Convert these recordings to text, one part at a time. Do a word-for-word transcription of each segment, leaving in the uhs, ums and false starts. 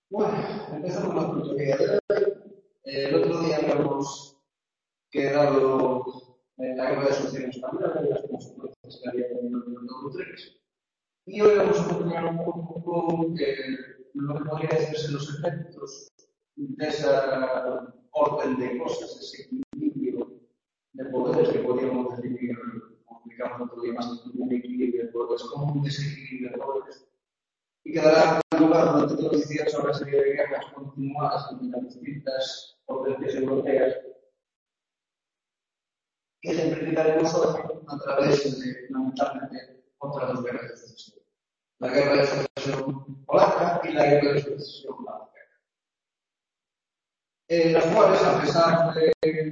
Bueno, empezamos la tutoría de hoy. Eh, el otro día habíamos quedado en la guerra de sucesión española y las consecuencias que había tenido en el número tres. Y hoy vamos a terminar un poco eh, lo que podría decirse los efectos de esa orden de cosas, ese equilibrio de poderes que podríamos definir, como explicamos el otro día, más que un equilibrio de poderes, como un desequilibrio de poderes. Y que dará lugar durante todas las dieciocho horas de guerras continuadas entre las distintas potencias europeas que ejemplificaremos hoy a través de, fundamentalmente, otras dos guerras de sucesión. La guerra de sucesión polaca y la guerra de sucesión báltica. En las cuales, a pesar de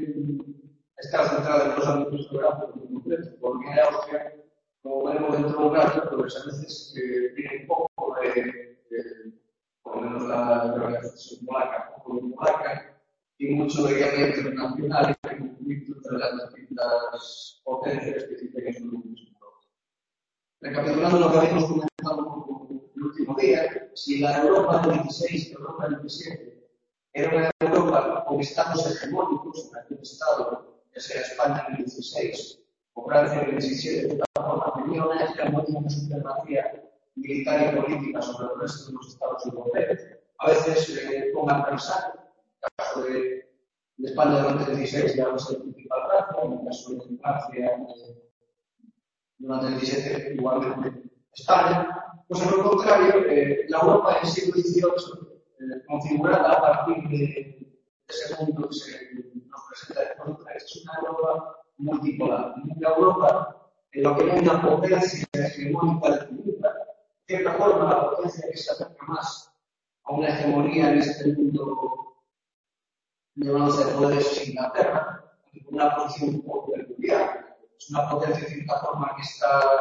estar centrada en los ámbitos geográficos concretos, Polonia y Austria, como veremos dentro de un rato, pues a veces eh, tiene un poco de, de, por lo menos la guerra de sucesión polaca, un poco de polaca, y mucho de guerra internacional y de conflicto entre las distintas potencias que existen en su mismo. Recapitulando lo que habíamos comentado el último día, si la Europa del dieciséis y la Europa del diecisiete era una Europa con estados hegemónicos, en aquel estado, ya sea España en el dieciséis o Francia en el diecisiete, de esta forma tenía una hegemonía, una supremacía militar y política sobre el resto de los estados europeos, a veces eh, con adversario. En el caso de, de España durante el dieciséis ya no es el principal Francia, en el caso de Francia eh, durante el diecisiete igualmente España. Pues en lo contrario, eh, la Europa del siglo dieciocho, eh, configurada a partir de ese punto que se nos presenta en contra, es una Europa multipolar. Una Europa en la que no hay una potencia hegemónica definida. De cierta forma, la potencia que se acerca más a una hegemonía en este mundo llevándose de poderes es Inglaterra, con una posición un poco peculiar. Es una potencia de cierta forma que está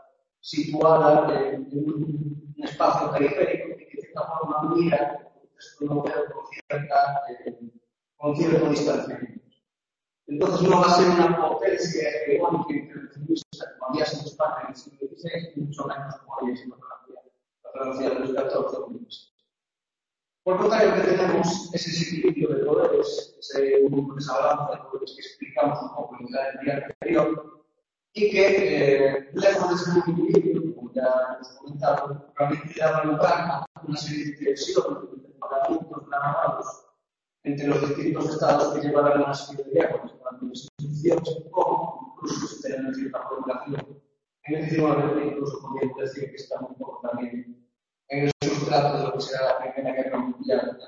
situada en un, un espacio periférico que de cierta forma mira el europeo con, cierta, eh, con cierto distanciamiento. Entonces no va a ser una potencia hegemónica intervencionista como había sido España en el siglo dieciséis, y mucho menos como había sido Francia, la Francia de los catorce o quince. Por lo tanto, que tenemos ese desequilibrio de poderes, ese grupo, esa balanza de poderes que explicamos un poco en el día anterior, y que, eh, lejos de ser un equilibrio, como ya hemos comentado, realmente daba lugar a una serie de tensiones, de temperamentos narrados entre los distintos estados que llevaron a una serie de guerras, tanto en el dieciocho como incluso se tenía cierta formulación en el diecinueve, incluso podríamos decir que está un poco también en el sustrato de lo que será la Primera Guerra Mundial.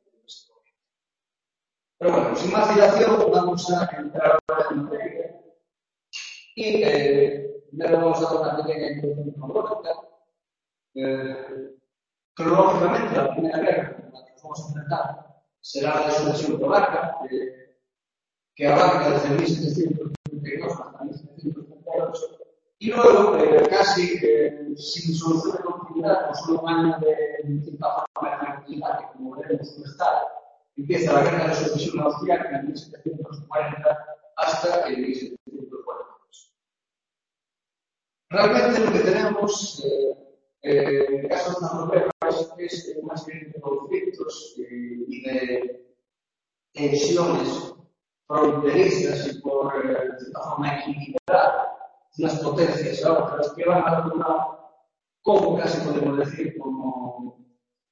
Pero bueno, sin más dilación, vamos a entrar en materia. Y eh, primero vamos a dar una pequeña introducción cronológica. Eh, cronológicamente, la Primera Guerra en la que nos vamos a enfrentar será la de sucesión polaca, eh, que abarca desde mil setecientos treinta y dos hasta mil setecientos treinta y ocho, y luego, eh, casi eh, sin solución de continuidad, con solo un año de cierta forma de tranquilidad, que como veremos no está, empieza la guerra de sucesión austriaca en mil setecientos cuarenta hasta el mil setecientos cuarenta y dos. Realmente lo que tenemos eh, eh, en el caso de las guerras es una serie de conflictos eh, y de tensiones fronterizas y por eh, de cierta forma equilibrar las potencias a otras que van a dar una, como casi podemos decir, como,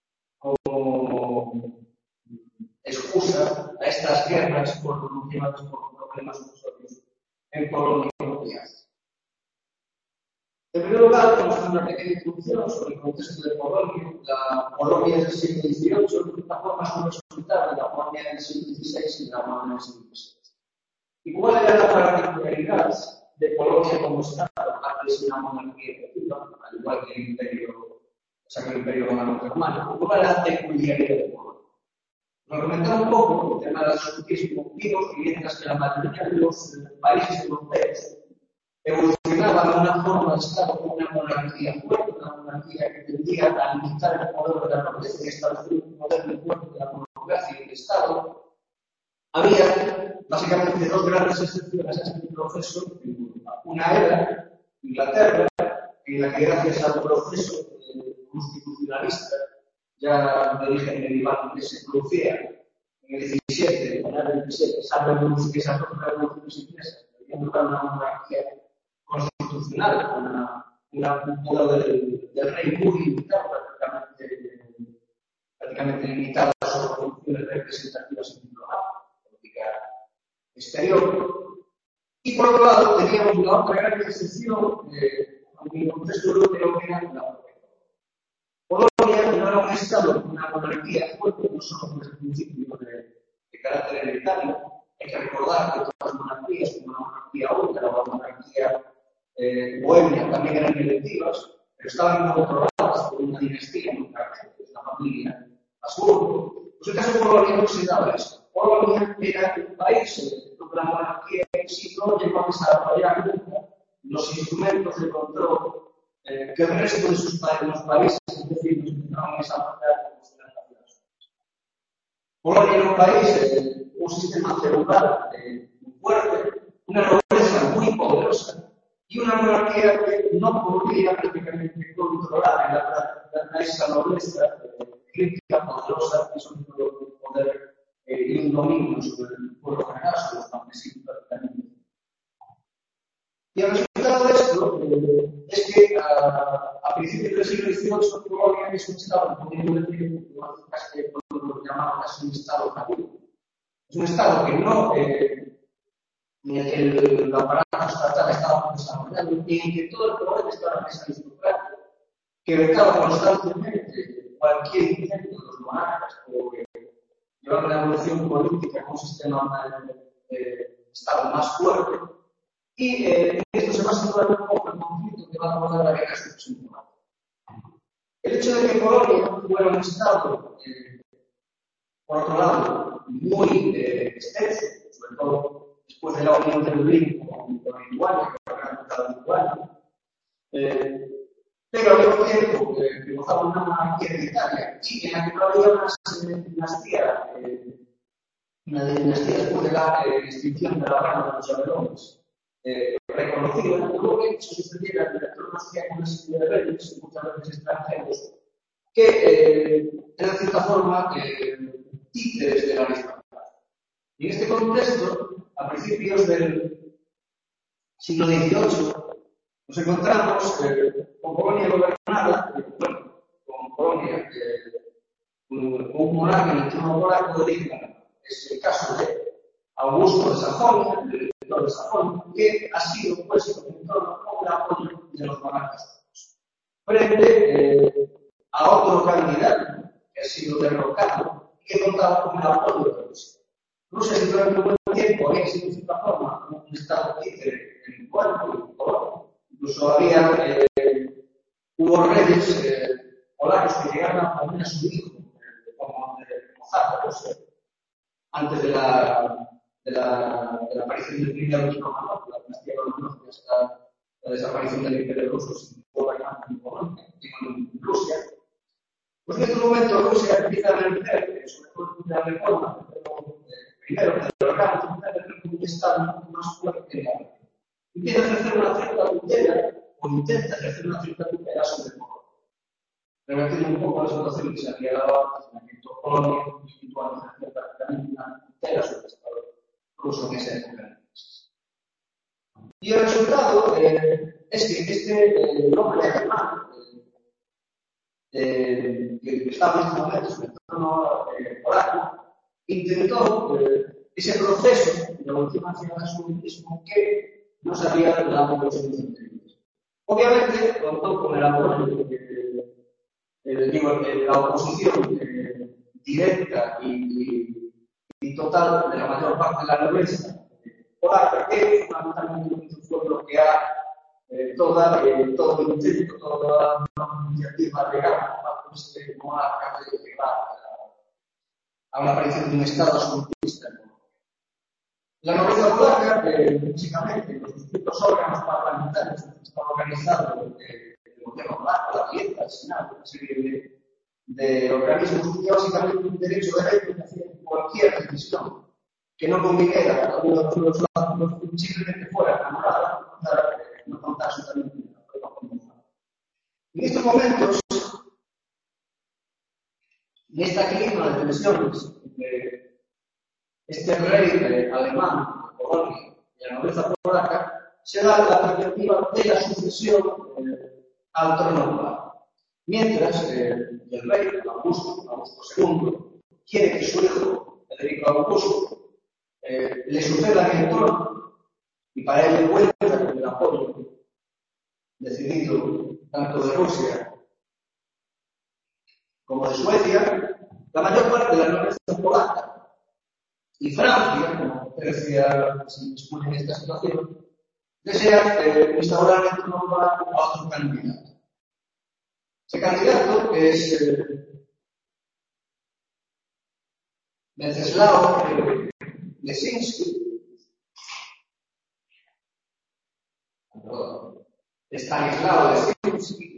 como excusa a estas guerras por motivadas por problemas sucesorios en Polonia y Hungría. En primer lugar, vamos a hacer una pequeña introducción sobre el contexto de Polonia. La Polonia del siglo dieciocho, de esta forma, es un resultado de la Polonia del siglo dieciséis y de la Polonia del siglo diecisiete. ¿Y cuál era la particularidad de Polonia como Estado? Antes de una monarquía efectiva, al igual que el Imperio, o sea, que el Imperio Romano-Germánico. ¿Cuál era la peculiaridad de Polonia? Nos comentaba un poco el tema del absolutismo, vimos que mientras que la mayoría de los países europeos evolucionaba de una forma de Estado como una monarquía fuerte, una monarquía que tendía a limitar el poder de la nobleza y establecer un poder muy fuerte de la monarquía y del Estado. Había básicamente dos grandes excepciones a este proceso en Europa. Una era Inglaterra, en la que gracias al proceso constitucionalista ya de origen medieval que se producía en el diecisiete, en el diecisiete, esa revolución, esa revoluciones inglesas, en lugar de una monarquía constitucional, una, una, un poder del, del rey muy limitado, prácticamente, prácticamente limitado a sus funciones representativas en la política exterior. Y por otro lado, teníamos una otra gran excepción eh, en el contexto europeo que era la Polonia no era un Estado con una monarquía fuerte, no solo por el principio de, de carácter hereditario. Hay que recordar que todas las monarquías, como la monarquía húngara o la monarquía eh, bohemia, también eran electivas, pero estaban controladas por una dinastía muy característica, la familia Habsburgo. Pues en el caso de Polonia no se daba eso. Polonia era un país eh, donde la monarquía en sí no llegó a desarrollar nunca los instrumentos de control Eh, que el resto de sus pa los países, es decir, nos empezaron a desarrollar como las naciones. Polonia era un país, eh, un sistema feudal eh, muy fuerte, una nobleza muy poderosa y una monarquía que no podía prácticamente controlar en la práctica a esa nobleza eh, crítica, poderosa y sobre todo un poder eh, indominio sobre el pueblo general, sobre los campesinos prácticamente. Y el resultado de esto eh, es que a, a principios del siglo dieciocho Polonia es un Estado, podríamos decir, casi podemos llamar casi un Estado católico. Es un Estado que no, eh, en el que el, el aparato estatal estaba desarrollado y en que todo el poder estaba en esa aristocracia, que vetaba constantemente cualquier intento de los monarcas o que llevar una evolución política con un sistema de, de Estado más fuerte. Y eh, esto se va a situar un poco el conflicto que va a abordar la guerra subsiguiente. El hecho de que Polonia fuera un Estado, eh, por otro lado, muy eh, extenso, sobre todo después de la unión de Berlín con, con Lituania, que era la Lituania, eh, pero al mismo tiempo eh, que gozaba una monarquía hereditaria y en la que no había una dinastía, eh, una dinastía después de la eh, extinción de la rama de los Jabelones. Eh, reconocido en todo que eso sucediera en la tecnología con una serie de reyes, muchas veces extranjeros, que eh, eran de cierta forma eh, títeres de la aristocracia. Y en este contexto, a principios del siglo dieciocho, nos encontramos eh, con Polonia gobernada, eh, bueno, con Polonia, eh, un, un monarca en el trono polaco de origen, es el caso de Augusto de Sajonia, el de Sajonia, que ha sido puesto en torno con el apoyo de los monarcas frente eh, a otro candidato que ha sido derrocado y que contaba con el apoyo de Rusia. Rusia se durante un buen tiempo había sido de cierta forma un estado títere en Lituania y Polonia. Incluso había eh, hubo reyes eh, polacos que llegaron a poner a su hijo eh, como de Mozart, Rusia, antes de la De la, de la aparición del Imperio Romano, la dinastía Romanov, hasta la desaparición del Imperio Ruso, sin gobernante en Polonia y en Rusia. Pues en este momento Rusia empieza a realizar, sobre todo de la reforma, pero, eh, primero, de los órganos, empieza a realizar un Estado más fuerte que la región. Empieza a ejercer una cierta tutela, o intenta ejercer una cierta tutela sobre Polonia. Revertiendo un poco la situación que se había dado antes, en la que Polonia, Lituania, ejercía prácticamente una tutela sobre el Estado ruso en esa época. Y el resultado eh, es que este eh, hombre alemán, eh, que estaba en este momento sobre el trono eh, polaco, intentó eh, ese proceso de evolución hacia el nacionalismo que no se había dado en los años anteriores. Obviamente, contó con el apoyo de eh, la oposición eh, directa y, y, y total de la mayor parte de la nobleza polaca, que fundamentalmente fue bloquear eh, toda, eh, todo el intento, toda la iniciativa legal para que no haga de llegar a una aparición de un Estado absolutista. La nobleza polaca, eh, básicamente, los distintos órganos parlamentarios que están organizados, eh, el gobierno polaco, la Dieta, el Senado, una serie de, de organismos que básicamente un derecho de réplica de hacer cualquier decisión que no conviniera a alguno de los lados, simplemente fuera anulada, no contar absolutamente nada. En estos momentos, tensiones entre este rey eh, alemán, Polonia, y la nobleza polaca, se da la perspectiva de la sucesión eh, al trono polaco. Mientras eh, el rey Augusto, Augusto segundo, quiere que su hijo, Federico Augusto, eh, le suceda en el trono, y para ello cuenta con el apoyo decidido tanto de Rusia como de Suecia, la mayor parte de la nobleza polaca y Francia, como usted decía, si dispone en esta situación, desea eh, instaurar el trono polaco a otro candidato. Ese candidato es eh, Wenceslao eh, Lesinski, perdón, Stanislao Lesinski,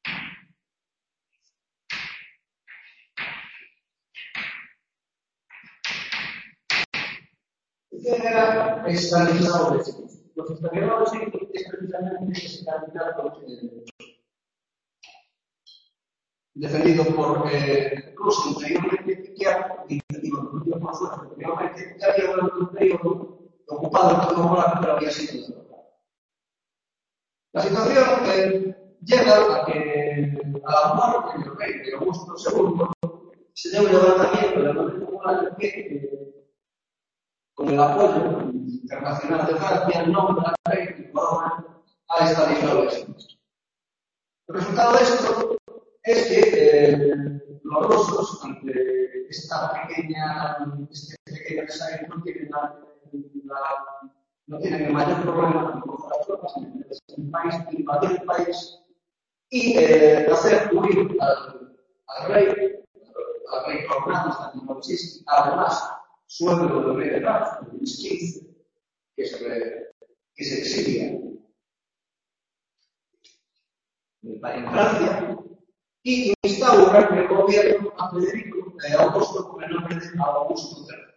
¿quién era Stanislao Lesinski? Pues Stanislao Lesinski es precisamente ese candidato eh, defendido por eh, Rusia anteriormente, que ha defendido por Suecia anteriormente, que había durante un periodo ocupado el trono polaco, pero había sido derrotado. La situación eh, llega a que a la muerte del rey de Augusto segundo se dio un levantamiento de la nobleza polaca que, eh, con el apoyo internacional de Francia, nombra al rey y corona a Stanislao Lesinski. El resultado de esto es que eh, los rusos, ante esta pequeña, este pequeño ensayo, no tienen, la, la, no tienen el mayor problema con coger las tropas, en el país, invadir el país y eh, hacer huir al, al rey, al rey coronado, Stanislao Lesinski, además, suegro del rey de Francia, Luis quince, que se, que se exilia en Francia, y instaura el gobierno a Federico de Augusto con el nombre de Augusto tercero.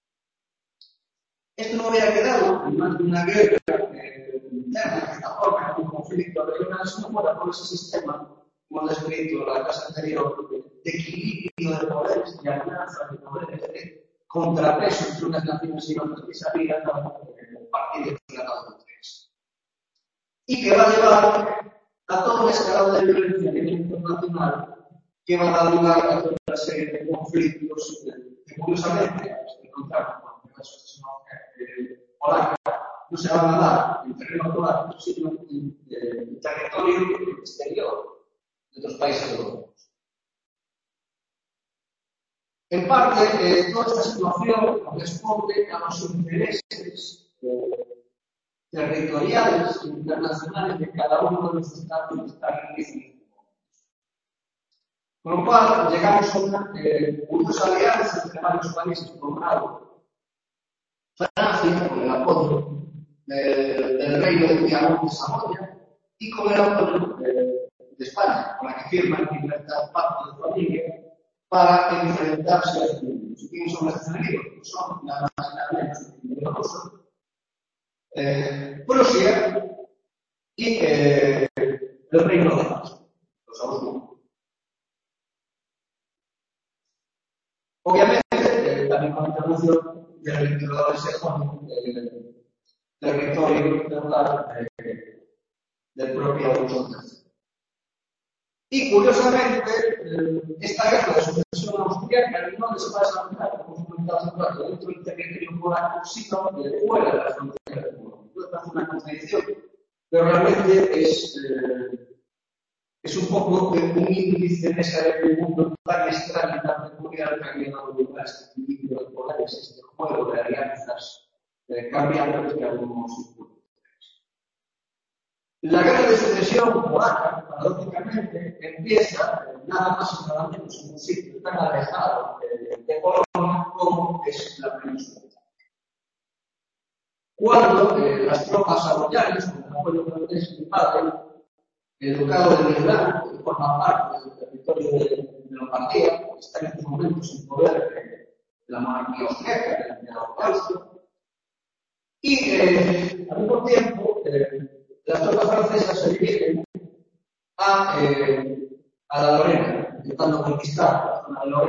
Esto no hubiera quedado en más de una guerra eh, interna, de esta forma, un conflicto regional, si no fuera por ese sistema, como he descrito en la clase anterior, de equilibrio de poderes y alianza de poderes, de contrapeso entre unas naciones y otras que se había dado el partido del Tratado de Tres. Y que va a llevar a todo un escalado de violencia a nivel internacional que va a dar lugar a toda una serie de conflictos que, curiosamente, a este contrario, con la sociedad polaca, no se van a dar en terreno polaco, sino en el territorio exterior de otros países europeos. En parte, eh, toda esta situación responde a los intereses eh, territoriales internacionales de cada uno de los estados que están en este momento. Con lo cual, llegamos a una eh, curiosa alianza entre varios países, por un lado, Francia, con el apoyo eh, del reino de Piamonte y Saboya, y con el apoyo eh, de España, con la que firma el Libertad Pacto de Familia, para enfrentarse a los enemigos. ¿Y quiénes son los enemigos? Son nada más y nada menos que el Imperio Ruso, Eh, Prusia y eh, el Reino de Francia, los Habsburgo. Obviamente, eh, también con la intervención del emperador Sejón, el territorio feudal eh, del propio Augusto tercero. Y curiosamente, eh, esta guerra de sucesión austríaca no se va a desarrollar, como comentaba hace rato, dentro del territorio polaco, sino de fuera de la frontera de Polonia. Es una contradicción, pero realmente es, eh, es un poco un índice en ese mundo tan extraño y tan peculiar que ha llegado lugar a este equilibrio de poderes, este juego de alianzas eh, cambiantes que algunos instrumentos. La guerra de sucesión polaca, paradójicamente, empieza eh, nada más y nada menos en un sitio tan alejado de, de Polonia como es la península. Cuando eh, las tropas saboyanas, con el apoyo francés y padre, el ducado de Milán, que forma parte del territorio de, de Lombardía, está en estos momentos en poder de la monarquía austríaca, de la Austria, y eh, al mismo tiempo eh, las tropas francesas se dirigen a, eh, a la Lorena, intentando conquistar la zona de Lorena, que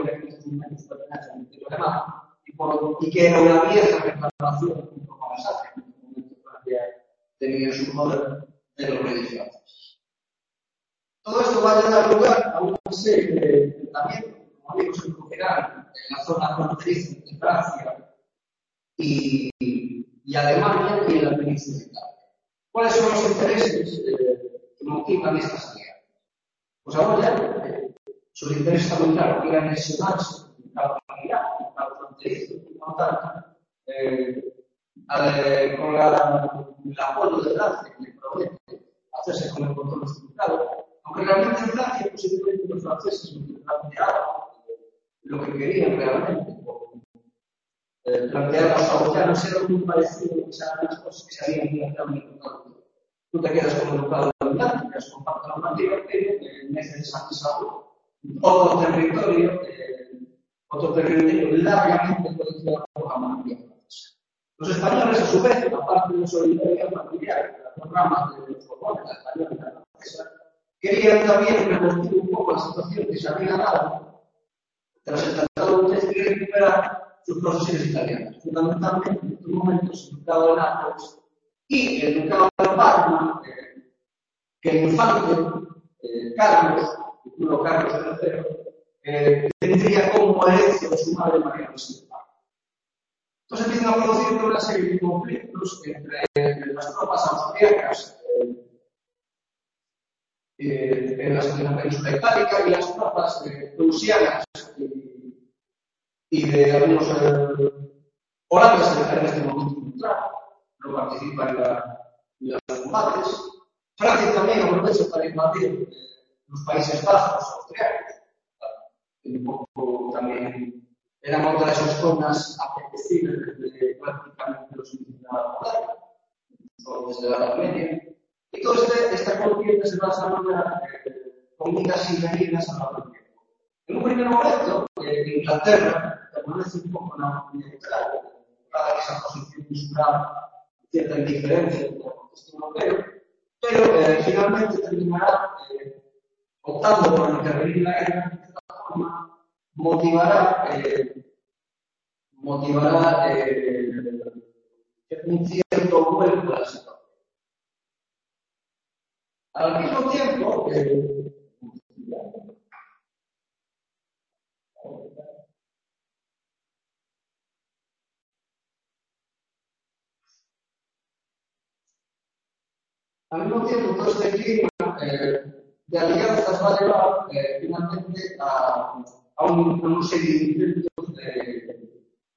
estos momentos pertenece al Imperio Alemán y, por, y que era una vieja reclamación junto con Alsacia, en este momento Francia tenía su poder de los reyes franceses. Todo esto va a dar lugar a una serie de enfrentamientos, como vimos en general, en la zona fronteriza de Francia y, y Alemania y en la península de Italia. ¿Cuáles son los intereses eh, que motivan estas alianzas? Pues ahora ya, eh, sus intereses también, claro, eran lesionarse en cada unidad, en cada fronterizo, y por tanto, eh, al, con la, el apoyo de Francia, que le promete hacerse con el control estructurado, aunque realmente en Francia, posiblemente los franceses no planteaban lo que querían realmente, eh, plantear los saboteanos era muy parecido a lo que se eran las cosas que se habían planteado en el tratado. Tú te quedas con el tratado de Atlántico, que es con parte normativa, pero en vez de sanizarlo, otro territorio, eh, otro territorio largamente controlado por la monarquía francesa. Los españoles, a su vez, aparte de solidaridad familiar, de las dos ramas de los Borbones, la española y la francesa, querían también revertir un poco la situación que se había dado tras el Tratado de Utrecht y recuperar sus posesiones italianas, fundamentalmente en estos momentos el Ducado de Nápoles y el Ducado de Parma, eh, que el infante eh, Carlos, el futuro Carlos tercero, eh, tendría como herencia de su madre María Luisa. Entonces empiezan a producir una serie de conflictos entre eh, las tropas austriacas eh, eh, en, la, en la península itálica y las tropas eh, prusianas y, y de algunos eh, holandeses que en este momento neutral, no participan en, la, en los combates. Francia también aprovecha para invadir eh, los Países Bajos austriacos, que un poco también eran otra de esas zonas apetecibles desde prácticamente los inicios de la batalla, o desde la Edad Media. Y toda este, esta contienda se va a desarrollar eh, con mitas y medidas a lo largo del tiempo. En un primer momento, eh, Inglaterra permanece un poco neutral, dada esa posición insular, cierta indiferencia de la contexto europeo, pero eh, finalmente terminará eh, optando por intervenir en la guerra. De esta forma motivará, eh, motivará eh, un cierto vuelco a la situación. Al mismo tiempo, eh, al mismo tiempo, todo este clima eh, de alianzas va a llevar eh, finalmente a, a, un, a una serie de intentos de,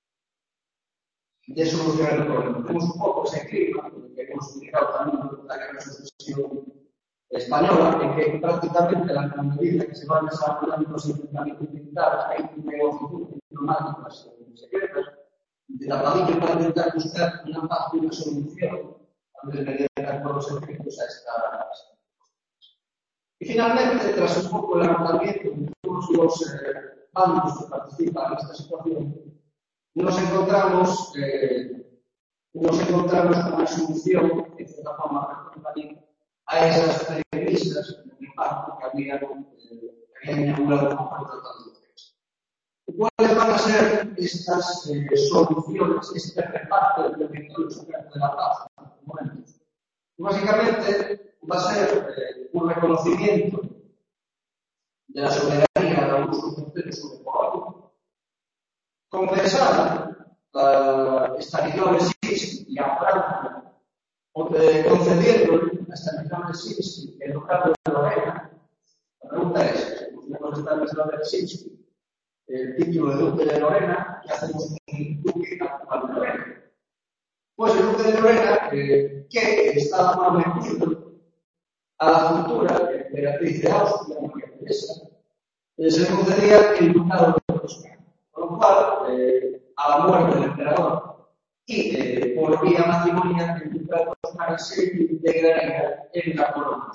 de solucionar el problema. Tenemos un poco ese clima que hemos explicado también en la guerra de sucesión española, en que prácticamente la medida que se van desarrollando los enfrentamientos militares, hay un negocio diplomáticas secretas, de tapadillo para intentar buscar una paz y una solución antes de llegar con los efectos a estas. Y finalmente, tras un poco el agotamiento de todos los eh, bandos que participan en esta situación, nos encontramos, eh, nos encontramos con una solución que, de cierta forma, también a esas premisas de impacto que habían, eh, habían inaugurado como el Tratado de Utrecht. ¿Cuáles van a ser estas eh, soluciones, este reparto del territorio secreto de la paz en estos momentos? Básicamente va a ser eh, un reconocimiento de la soberanía de algunos conceptos sobre Polonia, compensar a Stanislaw Leszczyński y a Francia, concediendo a Stanislaw Leszczyński el ducado de Lorena. La pregunta es, si tenemos Stanislaw Leszczyński el título de duque de Lorena, ¿qué hacemos con el duque actual de Lorena? Pues el duque de Lorena, eh, que estaba prometido a la futura emperatriz de Austria, María Teresa, eh, se le concedía el ducado de Toscana. Con lo cual, eh, a la muerte del emperador y eh, por vía matrimonial, el ducado de Toscana se integraría en la corona.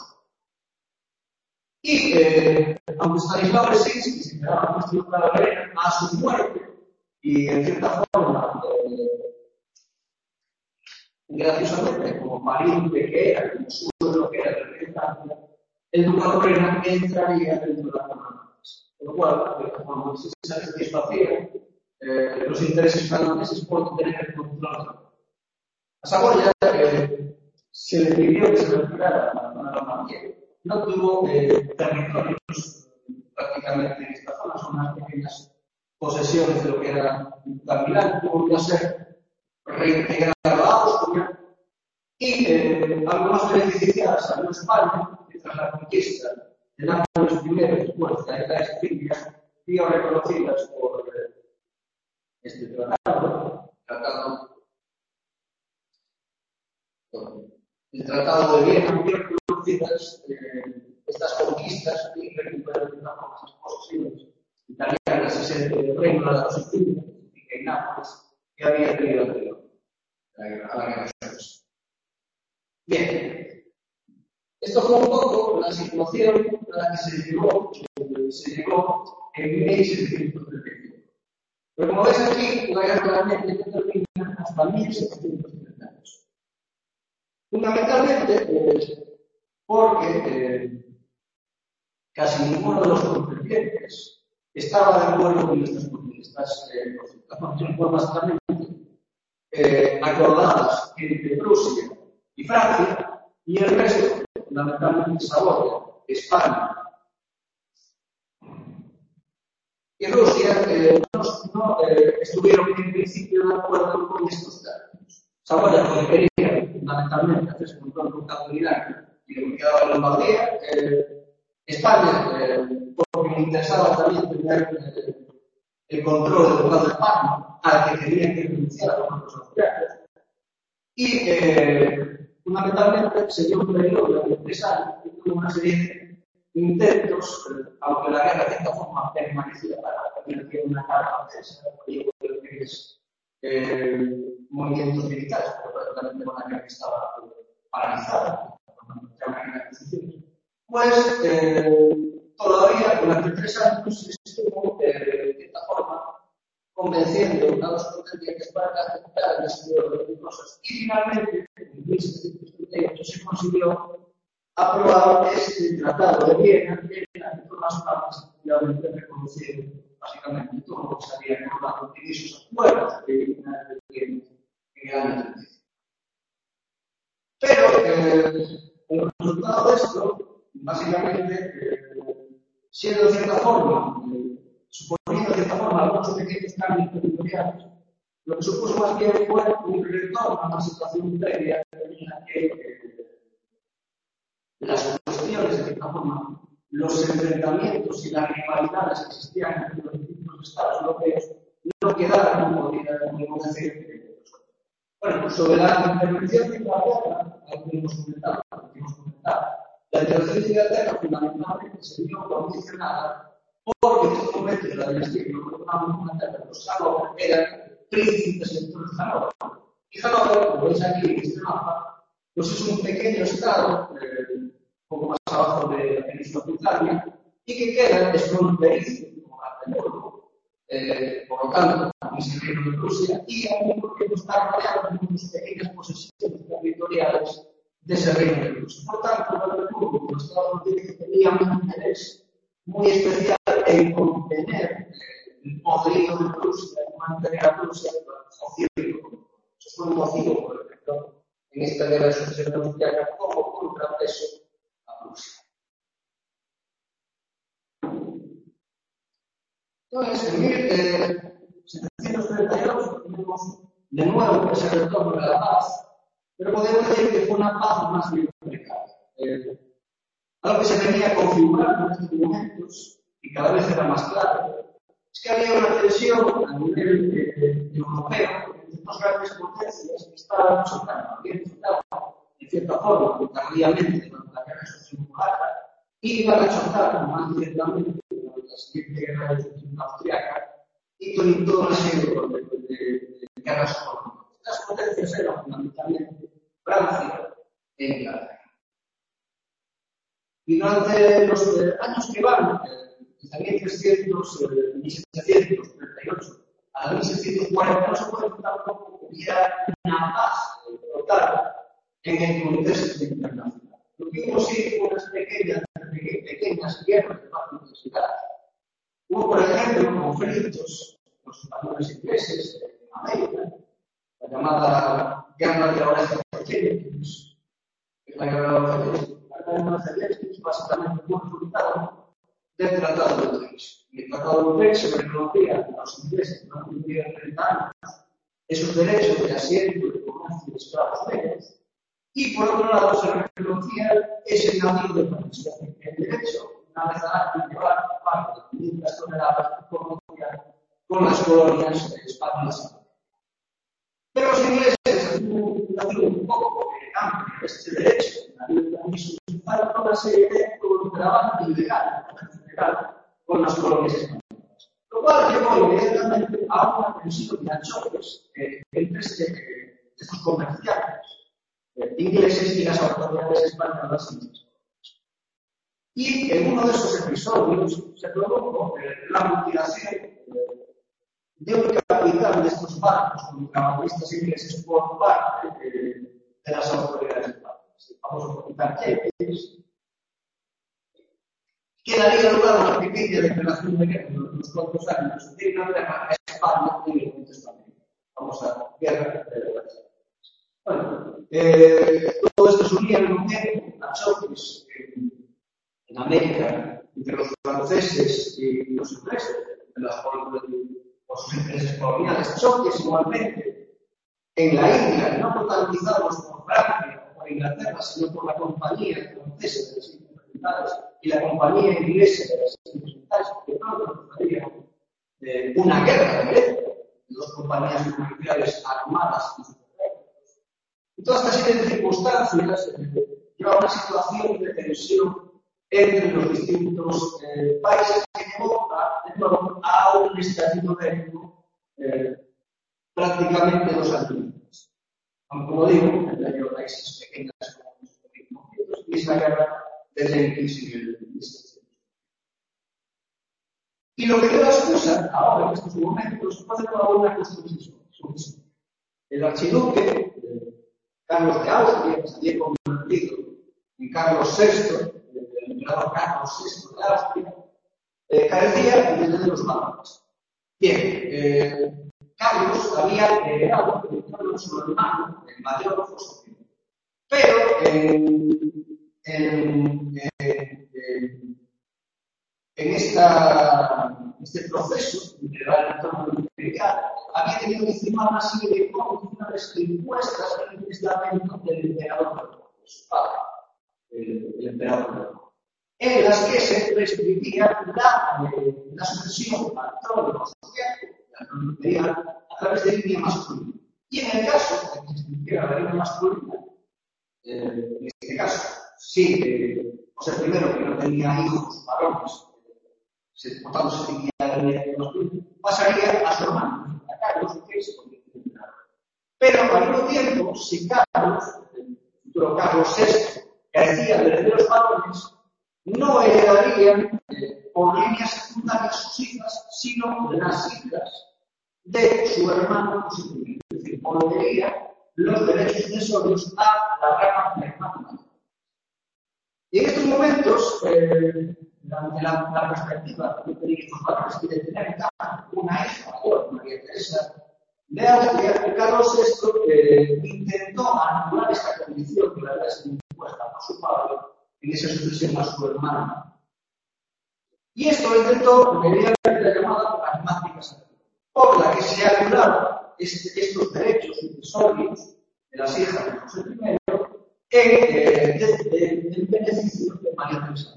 Y, eh, aunque Stanislaw Leszczyński se quedaba con este ducado de Lorena, a su muerte, y en cierta forma, eh, graciosamente, como pariente que era, como suelo que era de Francia, el ducado de Lorena entraría dentro de la corona. Por lo cual, de esta forma, se satisfacían eh, los intereses franceses por tener el control. A Saboya eh, se le pidió que se retirara a la Normandía. No tuvo eh, territorios prácticamente en esta zona, son unas pequeñas posesiones de lo que era Gavilán, tuvo que ser reintegrado a Austria y eh, algunas beneficiadas salió España, que tras la conquista de Nápoles primero y después de las Indias, vio reconocidas por eh, este tratado, tratado el Tratado de Viena, vio reconocidas eh, estas conquistas y recuperaron de una forma esas posesiones italianas, ese reino de la Sicilia y Nápoles, que había tenido anterior a la guerra de Suez. Bien, esto fue un poco la situación a la que se llegó, se llegó en mil setecientos treinta y cinco. Pero como veis aquí, la guerra realmente no termina hasta mil setecientos treinta años. Fundamentalmente eh, porque eh, casi ninguno de los contendientes estaba de acuerdo con estas estas eh, constituciones básicamente eh, acordadas entre Rusia y Francia y el resto, fundamentalmente Saboya, España y Rusia, eh, no, no eh, estuvieron en principio de acuerdo con estos términos. Saboya, porque quería fundamentalmente hacerse con todo el contabilidad y le quedaba la Lombardía, eh, España, eh, porque le interesaba también tener eh, el control del lugar de España, al que querían que renunciara a los austriacos, y eh, fundamentalmente se dio un periodo de tres años que tuvo una serie de intentos, eh, aunque la guerra de esta forma permanecía para tener una carga francesa, porque yo creo que es eh, movimientos militares, pero prácticamente una guerra que estaba paralizada, pues eh, todavía durante tres años estuvo eh, de esta forma convenciendo a los contendientes para aceptar el estudio de cosas. Y finalmente, en mil setecientos treinta y ocho, se consiguió aprobar este Tratado de Viena, que en todas las partes efectivamente reconocido básicamente todo lo que se había acordado en esos acuerdos de Viena en el año treinta y cinco. Pero eh, el resultado de esto, básicamente, eh, siendo de cierta forma, eh, suponiendo de cierta forma algunos pequeños cambios territoriales, lo que supuso más bien fue un retorno a una situación previa en la que eh, las cuestiones, de cierta forma, los enfrentamientos y las rivalidades que existían entre los distintos estados europeos no quedaron, como podríamos decir. Bueno, sobre la intervención de Inglaterra, la que hemos comentado, la que hemos comentado, la intervención de Inglaterra fundamentalmente se vio condicionada porque en estos momentos la dinastía que lo llamaban Inglaterra, los Hanover, eran príncipes entonces de Hanover. Y Hanover, como veis aquí en este mapa, pues es un pequeño estado, eh, un poco más abajo de la península de Italia, y que queda desfronterizo con Brandeburgo. Eh, por lo tanto, es el reino de Rusia y al mismo tiempo está rodeado de unas pequeñas posesiones territoriales de ese reino de Rusia. Por tanto, Brandeburgo y los Estados Unidos tenían un interés muy especial en contener eh, el poderío de Rusia y mantener a Rusia bajo cierto control. Eso fue un motivo, por ejemplo, en esta guerra de sucesión austriaca como contrapeso a Rusia. Entonces, en mil setecientos treinta y ocho tenemos de nuevo ese retorno de la paz, pero podemos decir que fue una paz más bien precaria. Eh, algo que se venía configurando en estos momentos, y cada vez era más claro, es que había una tensión a nivel eh, europeo entre dos grandes potencias que estaban chocando, habían chocado de cierta forma, tardíamente durante la guerra de sucesión polaca, y iban a chocar más directamente la siguiente guerra de sucesión austriaca y con toda una serie de, de, de, de guerras económicas. Estas potencias eran fundamentalmente Francia e Inglaterra. Y durante los eh, años que van, eh, desde mil setecientos treinta y ocho a mil setecientos cuarenta, no se puede contar cómo hubiera una paz total en el contexto internacional. Lo que hubo sí fue unas pequeñas, pequeñas guerras de paz universitarias. Hubo, por ejemplo, conflictos con los españoles ingleses en América, la llamada Guerra de la Oreja Celestis, que es la Guerra de la Oreja Celestis. La Guerra de la Oreja Celestis básicamente fue un resultado del Tratado de Utrecht. Y el Tratado de Utrecht se reconocía a los ingleses que no cumplían treinta años esos derechos de asiento y de comercio de esclavos negros, y por otro lado se reconocía ese navío de país, el derecho, una vez al año, llevar parte de quinientas toneladas de comercial con las colonias españolas. Pero los ingleses hacían un poco amplio este derecho, para toda una serie de contrabando ilegal, ilegal con las colonias españolas. Lo cual llevó inmediatamente a una tensión de choques eh, entre este, eh, estos comerciantes eh, ingleses y las autoridades españolas. Y en uno de esos episodios se produjo eh, la mutilación eh, de un capitán de estos barcos con caballistas ingleses por parte eh, de las autoridades españolas. El famoso capitán James, que daría lugar a una pequeña declaración de guerra en unos cuantos años de Inglaterra a España y el Oriente Español. Vamos a guerra de la guerra. Bueno, eh, todo esto se unía en un tiempo a choques en, en América entre los franceses y los ingleses, de las los intereses coloniales, choques igualmente en la India, no protagonizados por Francia o por Inglaterra, sino por la compañía francesa de las Indias Orientales y la compañía inglesa de las Indias Orientales, porque pronto haría eh, una guerra directa de dos compañías comerciales armadas y superhéroes. Y toda esta serie de circunstancias eh, lleva a una situación de tensión entre los distintos eh, países que llevó a, de nuevo, a un estallido bélico eh, prácticamente dos años. Aunque, como digo, en medio de países pequeñas como los conflictos y esa guerra de Yankees y el Y lo que queda excusa ahora, en estos momentos, fue hacer una construcción. El archiduque eh, Carlos de Austria, que se había convertido en Carlos sexto, el emperador Carlos sexto de Austria, eh, carecía de los valores. Bien, eh, Carlos había heredado el trono de su hermano, el mayor José. Pero en, en, en, en, en esta, este proceso de heredar el trono imperial, había tenido que firmar una serie de condiciones impuestas en el testamento del emperador de su padre, el, el emperador de Roma, en las que se prescribía la, eh, la sucesión al trono social, al trono imperial, a través de línea masculina. Y en el caso de que se existiera la línea masculina, eh, en este caso, sí, eh, José primero, que no tenía hijos varones, se, por tanto se seguía la línea masculina, pasaría a su hermano, a Carlos, que se convirtió en emperador. Pero al mismo tiempo, si Carlos, el futuro Carlos sexto, carecía de herederos varones, no heredarían eh, por líneas secundarias sus hijas, sino las hijas de su hermano José primero. Es decir, volvería los derechos sucesorios a la rama del hermano. Y en estos momentos, eh, ante la, la perspectiva de tener estos valores y de tener una hija mayor, María Teresa de Austria, Carlos sexto eh, intentó anular esta condición que la había sido impuesta por su padre en esa sucesión a su hermano. Y esto lo intentó mediante la llamada pragmática sagrada, por la que se anularon este, estos derechos sucesorios de las hijas de José primero en, eh, de, de, de beneficio de María Teresa.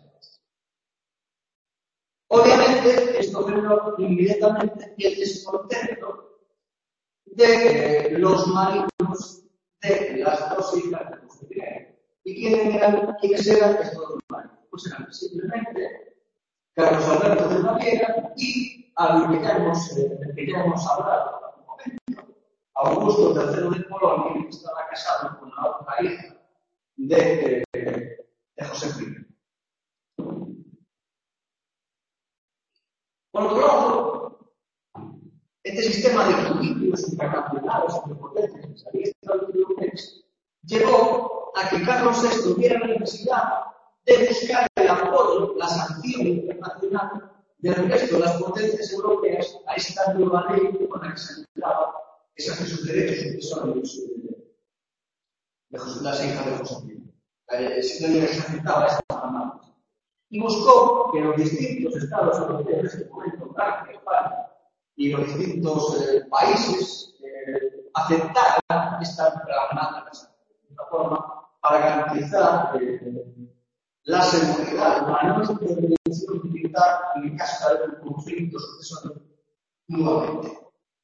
Obviamente, esto generó inmediatamente el descontento de eh, los maridos de las dos hijas de José primero. ¿Y quiénes eran, quiénes eran estos dos maridos? Pues eran simplemente Carlos Alberto de Baviera y algo que ya hemos, eh, que ya hemos hablado en algún momento, Augusto tercero de Polonia, que estaba casado con la otra hija de, de, de José primero. Por otro lado, este sistema de equilibrios internacionales entre potencias que se había establecido llevó a que Carlos sexto tuviera la necesidad de buscar el apoyo, la sanción internacional del resto de las potencias europeas a esta nueva ley con la que se anulaba esos derechos que son los de José, las hijas de José. Si no les aceptaba esta palabra. Y buscó que los distintos estados europeos en este momento, Francia, España, y los distintos eh, países eh, aceptaran esta pragmática de esta forma para garantizar eh, la seguridad, la no intervención militar en el caso de conflictos que son nuevamente.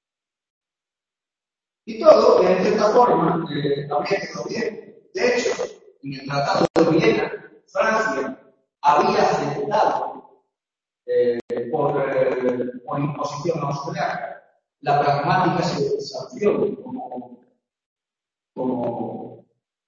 Y todo, en cierta forma, eh, habría quedado bien. De hecho, en el Tratado de Viena, Francia había aceptado eh, por, eh, por imposición austriaca la pragmática sanción como, como,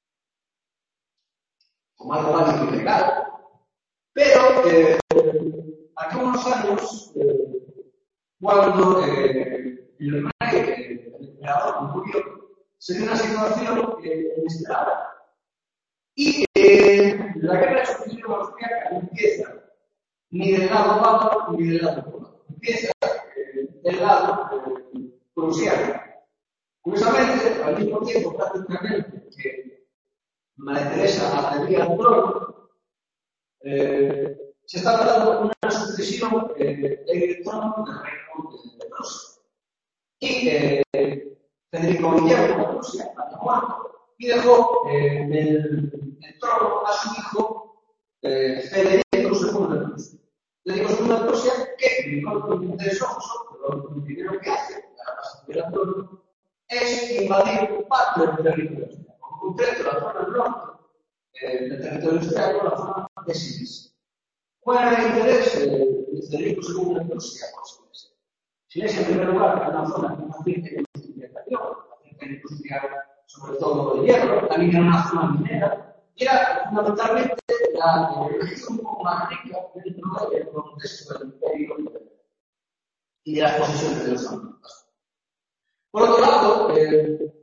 como algo válido y legal, pero eh, hace unos años, eh, cuando eh, el rey, eh, el emperador murió, se dio una situación eh, inesperada. Y eh, la guerra de sucesión austríaca empieza ni del lado bávaro ni del lado polaco. Empieza eh, del lado eh, prusiano. Curiosamente, al mismo tiempo, prácticamente, que María Teresa accedía al trono, eh, se estaba dando una sucesión eh, en el trono del reino de Prusia. Y eh, Federico Guillermo de Prusia había muerto y dejó eh, el, el trono a su hijo eh, Federico segundo de Prusia. Federico segundo de Prusia, que Federico de Sojo, lo primero que hace para pasar del trono es invadir parte del territorio austríaco, en concreto la zona norte eh, del territorio austríaco, la zona de Silesia. ¿Cuál era el interés eh, de Federico segundo de Prusia por Silesia? Silesia, en primer lugar, es una zona con una cierta industrialización, una cierta industria sobre todo de hierro, también era una zona minera, y era fundamentalmente la región un poco más rica dentro del contexto del imperio y de las posesiones de los americanos. Por otro lado, eh,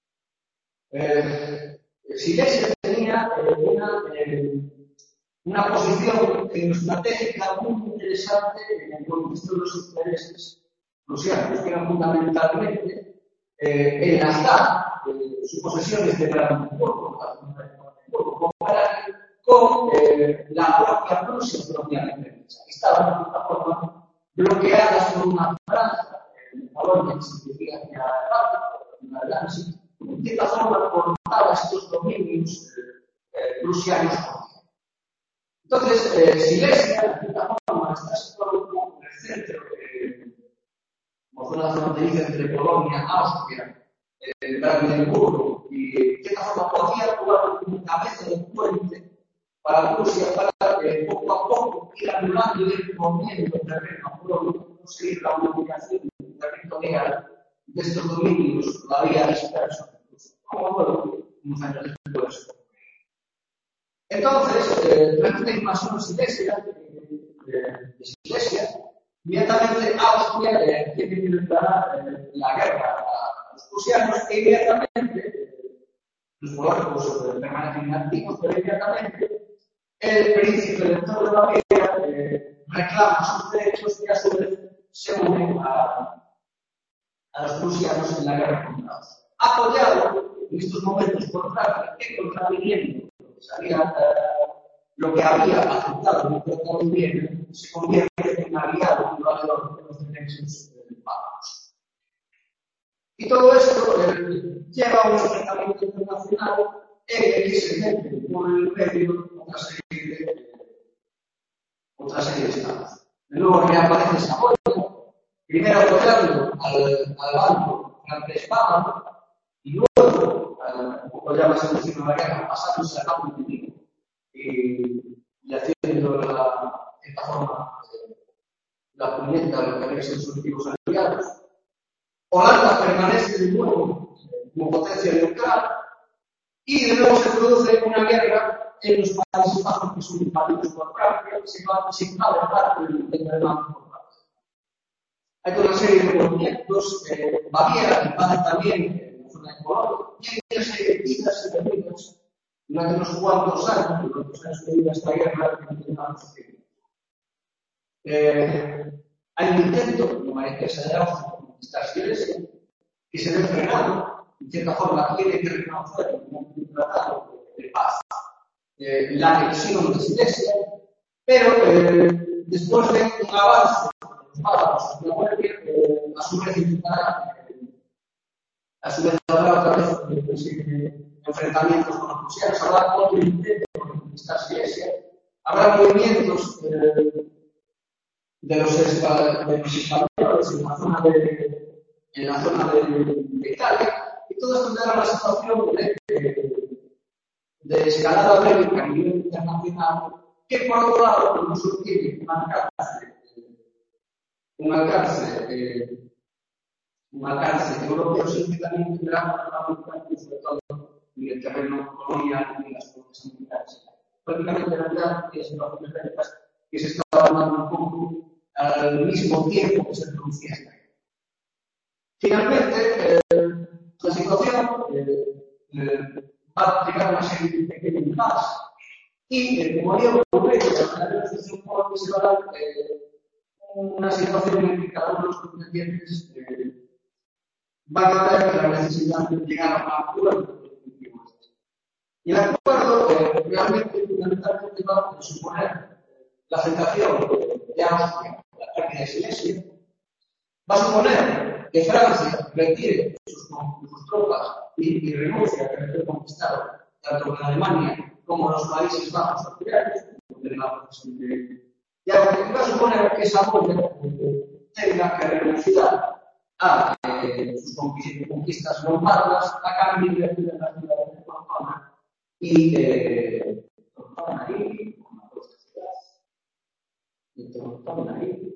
eh, Silesia tenía eh, una, eh, una posición estratégica muy interesante en el contexto de los intereses prusianos, que eran fundamentalmente eh, enlazar eh, sus posesiones de Brandenburgo, con eh, la propia Prusia propiamente. Estaban de alguna forma bloqueadas por una Francia, el valor que significa hacia la Atlantic, de cierta forma cortaba estos dominios eh, prusianos. Entonces, eh, Silesia, de cierta forma, está situado en el centro, eh, como zona fronteriza entre Polonia, Austria, eh, Brandenburgo, y de cierta forma podía actuar como cabeza de puente para Rusia, para eh, poco a poco ir anulando y ir poniendo el terreno a Polonia, conseguir la unificación territorial de estos dominios todavía dispersos, como luego, unos años después. Entonces, eh, tras esta invasión de Silesia, de Silesia, inmediatamente Austria eh, tiene que declarar eh, la guerra a los prusianos e inmediatamente, eh, los polacos eh, permanecen inactivos, pero inmediatamente el príncipe elector de Baviera eh, reclama sus derechos y a su vez se unen a, a los prusianos en la guerra contra Austria. Apoyado en estos momentos por Francia, que contraviniendo lo que, sabía, eh, lo que había aceptado en el Tratado de Viena, se convierte en aliado y valedor de los derechos del pagos. Y todo esto eh, lleva a un enfrentamiento internacional en el que se mete por el medio otra serie de, otra serie de estados. De nuevo reaparece Saboya, primero apoyando al, al bando francés-papa, y luego, uh, un poco ya más en el la guerra, pasándose al bando enemigo y, y haciendo la, de esta forma eh, la puñeta de lo que había sido sus antiguos aliados. Holanda permanece de nuevo eh, como potencia neutral y de nuevo se produce una guerra en los Países Bajos que son invadidos por Francia, se va se invade parte del, del Alemán por Francia. Hay toda una serie de movimientos, eh, Baviera invade también eh, la zona de Polonia, y hay una serie de idas y venidas durante unos cuantos años, durante los años que vive esta guerra que intentamos hacer. Eh, hay un intento, como hay que de Austria, de conquistar Silesia, que se ve frenado, en cierta forma, tiene que reconocer como un tratado de paz eh, la anexión de Silesia, pero eh, después de un avance de los bárbaros de la Moravia, eh, a su vez intentará, eh, a su vez habrá otra vez eh, pues, eh, enfrentamientos con los prusianos, habrá otro intento de conquistar Silesia, habrá movimientos eh, de los, de los españoles en la zona de, en la zona de, de Italia, y todo esto te da una situación de, de, de escalada bélica a nivel internacional, que por otro lado no solo tiene un alcance, un alcance, eh, un alcance europeo, sino que también tendrá un alcance, sobre todo en el terreno colonial y en las fuerzas militares. Prácticamente la verdad que situaciones bélicas que se estaban dando un poco al mismo tiempo que se producía esta guerra. Finalmente, eh, la situación eh, eh, va a llegar a una serie de pequeños impases y, eh, como había ocurrido en la negociación por se va a dar eh, una situación en que cada uno de los contendientes eh, van a tener la necesidad de llegar a un acuerdo. Y el acuerdo eh, realmente, fundamentalmente, va a suponer la aceptación de Austria la pérdida de Silesia, va a suponer que Francia retire sus, sus tropas y, y renuncie a querer conquistar tanto en Alemania como los Países Bajos austriacos, donde la posible. Y va a suponer que esa Austria eh, tenga que renunciar a eh, sus conquistas lombardas a cambio de la ciudad de Tortona y eh, Tortona y y Tortona ahí.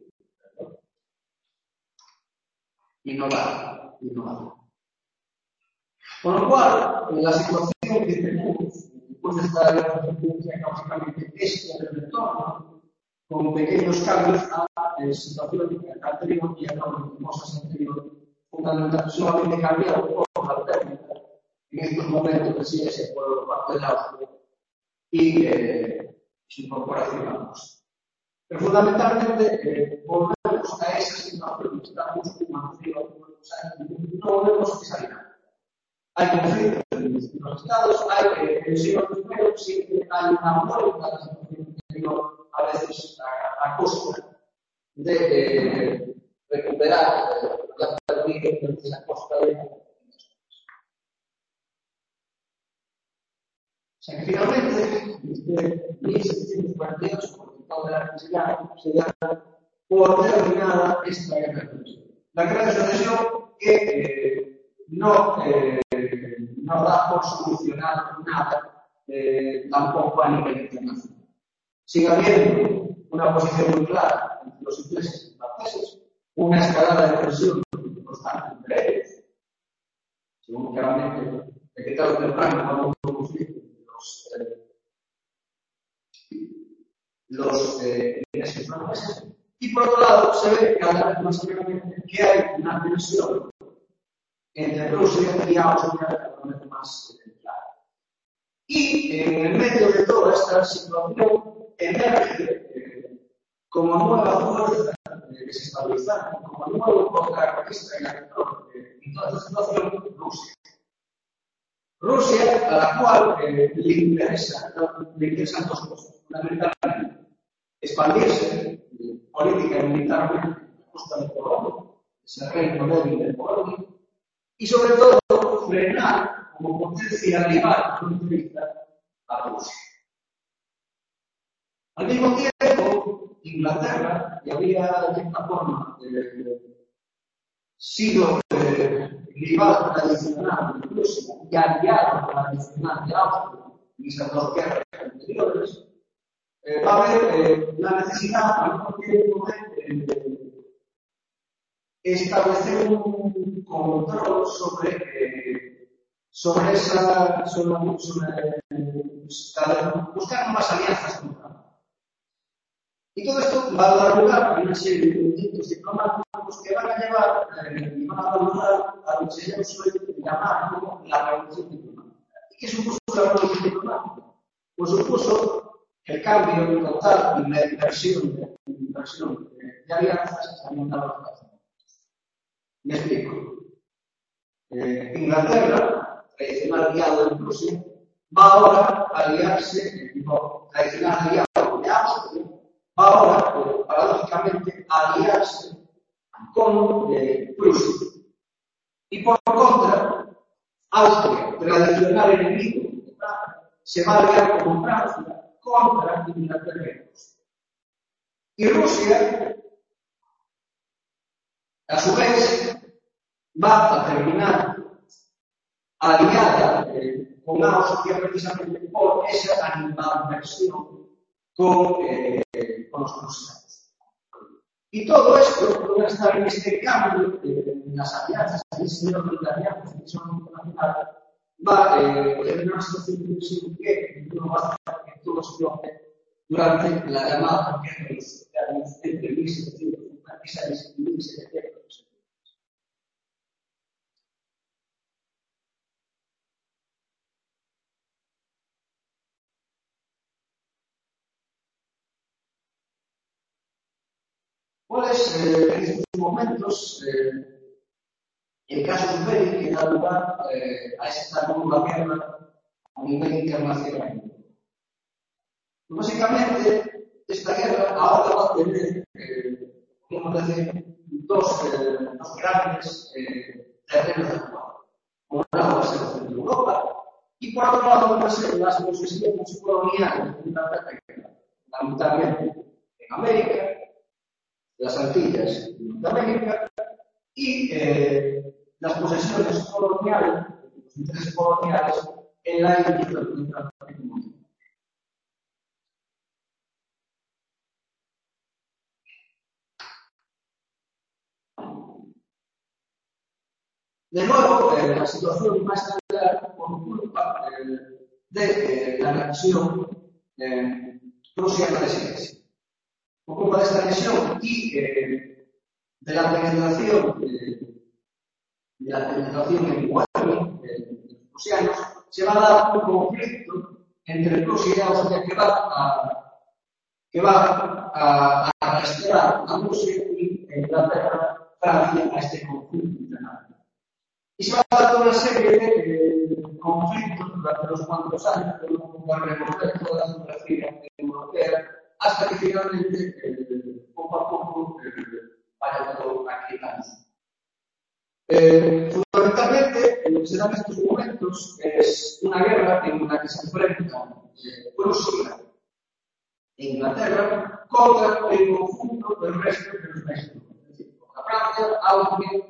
Innovar, innovar. Con lo cual, en la situación que tenemos, después de esta circunstancia básicamente este del retorno, con pequeños cambios a la situación anterior y a las cosas anteriores, fundamentalmente solamente cambiar un poco la técnica en estos momentos de Silesia por parte de Austria y eh, su incorporación a nosotros. Pero fundamentalmente eh, volvemos a esa situación que estamos conociendo, no volvemos a esa dinámica. Hay conflictos en los estados, hay tensiones, pero siempre hay una vuelta a la situación anterior, a veces a, a costa de eh, recuperar eh, la pérdida de esa costa de la. O sea que finalmente, desde mil setecientos cuarenta y ocho, por el Tratado de la Reconciliación, se da por terminada esta guerra de sucesión. La guerra de sucesión que eh, no, eh, no da por solucionar nada, eh, tampoco a nivel internacional. Sigue habiendo una posición muy clara entre los ingleses y los franceses, una escalada de tensión constante entre ellos, según claramente decretado temprano cuando hubo un conflicto. Los, eh, los eh, ingleses franceses. Y por otro lado, se ve cada vez más claramente que hay una tensión entre Rusia y Austria cada vez más clara. Y en el medio de toda esta situación emerge eh, como nueva fuerza eh, que se estabiliza, como nuevo protagonista en la en toda esta situación, Rusia. Rusia, a la cual eh, le, interesa, le interesan dos cosas. Fundamentalmente, expandirse eh, política y militarmente a costa de Polonia, ese reino débil de Polonia, y sobre todo frenar como potencia rival fronteriza a Rusia. Al mismo tiempo, Inglaterra, que había de cierta forma eh, sido eh, rival tradicional de Rusia y aliado tradicional de Austria en esas dos guerras anteriores, eh, va a haber eh, la necesidad al mismo tiempo de eh, establecer un control sobre, eh, sobre esa, sobre, sobre eh, buscar nuevas alianzas con Francia. Y todo esto va a dar lugar a una serie de movimientos diplomáticos que van a llevar eh, y van a dar lugar a lo que se suele llamar como la revolución diplomática. ¿Y qué supuso la revolución diplomática? Pues supuso el cambio total y la inversión de, inversión de alianzas que se habían dado a los Me explico. Eh, Inglaterra, tradicional aliado de Rusia, va ahora a aliarse, no, tradicional aliado de Austria, va ahora, eh, paradójicamente, a aliarse con eh, Prusia. Y por contra, Austria, tradicional enemigo de Francia, se va a aliar con Francia contra Inglaterra y Rusia. Y Rusia, a su vez, va a terminar aliada eh, con Austria precisamente por esa animadversión con, eh, con los prusianos. Y todo esto puede estar en este cambio eh, en las alianzas, en ese orden de alianzas, en ese orden internacional, va eh, a tener una situación de tensión que no va a estar en todo su bloque durante la llamada guerra de los sociales entre mil setecientos cincuenta y seis y mil setecientos. Pues eh, en estos momentos eh, el caso Belli que da lugar eh, a esta nueva guerra a nivel internacional. Básicamente, esta guerra ahora va a tener, eh, como decir, dos, eh, dos grandes eh, terrenos de juego. Por un lado va a ser el centro de Europa y por otro lado van a ser las posesiones coloniales de Inglaterra, lamentablemente en América, las Antillas de América y eh, las posesiones coloniales, los intereses coloniales en la India del Atlántico Mundial. De nuevo, eh, la situación va a estallar por culpa eh, de eh, la anexión eh, prusiana de Silesia. Por culpa de esta anexión y eh, de la penetración eh, de la penetración en Wyoming de los prusianos, se va a dar un conflicto entre Prusia y Austria que va a, que va a, a arrastrar a Rusia y Inglaterra, Francia, a este conflicto internacional. Y se va a dar toda una serie de eh, conflictos durante los cuantos años, que no va a recorrer toda la geografía europea, hasta que finalmente, eh, poco a poco, eh, vaya todo aquietándose. Eh, fundamentalmente, lo que se da en estos momentos es una guerra en la que se enfrentan eh, Prusia e Inglaterra contra el conjunto del resto de los países, es decir, contra Francia, Austria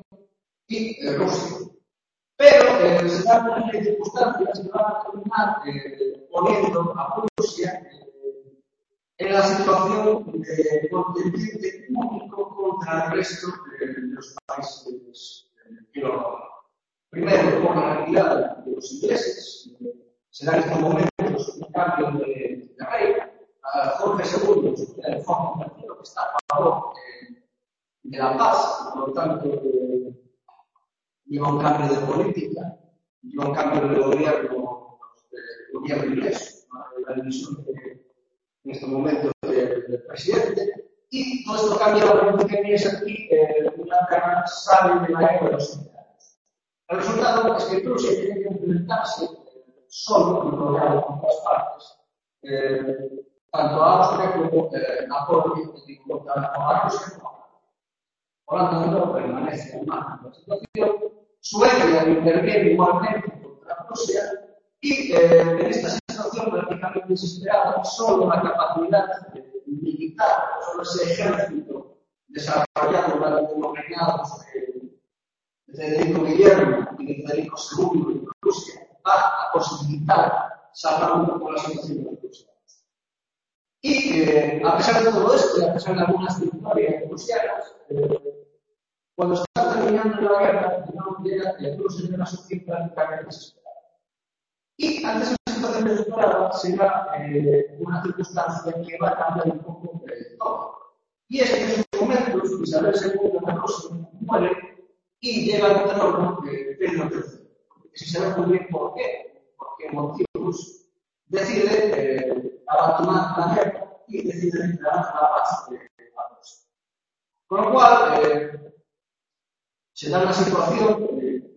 y eh, Rusia. Pero eh, se dan una serie de circunstancias que van a terminar eh, poniendo a Prusia eh, en la situación de contendiente único contra el resto de, de los países que lo rodean. Primero, por la realidad de los ingleses, eh, se da en estos momentos un cambio de, de rey. A Jorge segundo, el Jorge tercero, que está a favor eh, de la paz, por lo tanto, eh, lleva un cambio de política, lleva un cambio de gobierno, de gobierno inglés, la división de, en estos momentos del de presidente, y todo esto cambia la política inglesa aquí, eh, Inglaterra sale de la guerra de los empleados. El resultado es que Prusia tiene que enfrentarse solo y rodeado por todas partes, eh, tanto a Austria como eh, a Polonia, tanto a Rusia como a Holanda no permanece al margen de la situación. Suecia interviene igualmente contra Rusia y eh, en esta situación prácticamente desesperada, solo la capacidad militar, solo ese ejército desarrollado durante los reinados de, de Federico Guillermo y de Federico segundo en Rusia va a posibilitar salvar un poco la situación de los prusianos. Y eh, a pesar de todo esto, y a pesar de algunas victorias prusianas, eh, cuando está terminando la guerra, no llega que Prusia llega a su fin prácticamente desesperada. Y ante esa situación desesperada se da eh, una circunstancia que va a cambiar un poco de todo. Y es que en esos momentos Isabel segunda de Rusia muere y llega al trono de Pedro tercero. Si se ve muy bien por qué, porque Montillus decide eh, abandonar la guerra y deciden dar la paz de la Rusia. Con lo cual, eh, se da una situación, eh,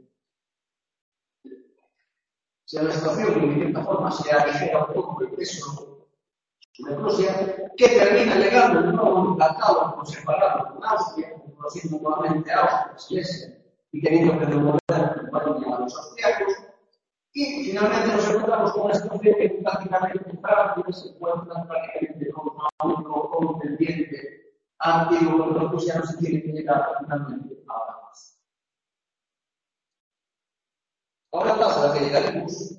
se da una situación que de cierta forma se aligera un poco el peso de Rusia, que termina llegando de nuevo un tratado por separado con Austria, conociendo nuevamente a Austria, Silesia, y teniendo que devolver a los austriacos. Y finalmente nos encontramos con una situación que prácticamente Francia se encuentra prácticamente como un único contendiente antiguo, con lo que ya no se tiene que llegar finalmente a la paz. Ahora pasa a la que llegaremos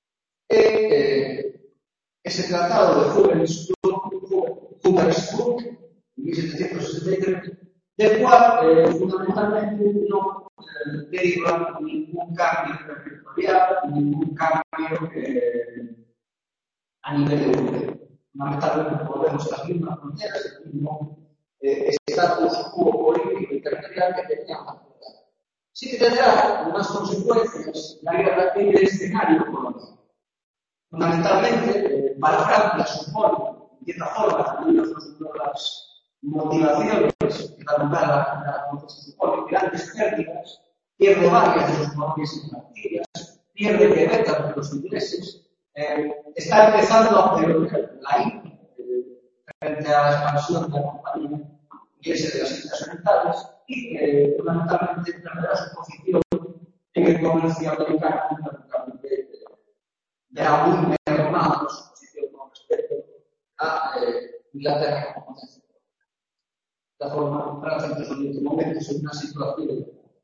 eh, ese tratado de Frederiksburg en mil setecientos sesenta y tres, del cual eh, fundamentalmente no eh, deriva ningún cambio territorial, ningún cambio eh, a nivel europeo. Lamentablemente volvemos a las mismas fronteras, el mismo eh, status quo político y territorial que teníamos. Sí que tendrá unas consecuencias la guerra en el escenario económico. Fundamentalmente, eh, para Francia supone, en cierta forma, una de las motivaciones que da lugar a la que se supone grandes pérdidas, pierde varias de sus propias infantillas, pierde Quebec de los ingleses, eh, está empezando a perder la India eh, frente a la expansión de la compañía inglesa de las Islas Orientales y eh, fundamentalmente perderá su posición en el comercio americano fundamentalmente de, de la muy mermada su posición con respecto a eh, Inglaterra como potencia. De la forma, Francia en estos momentos en una situación.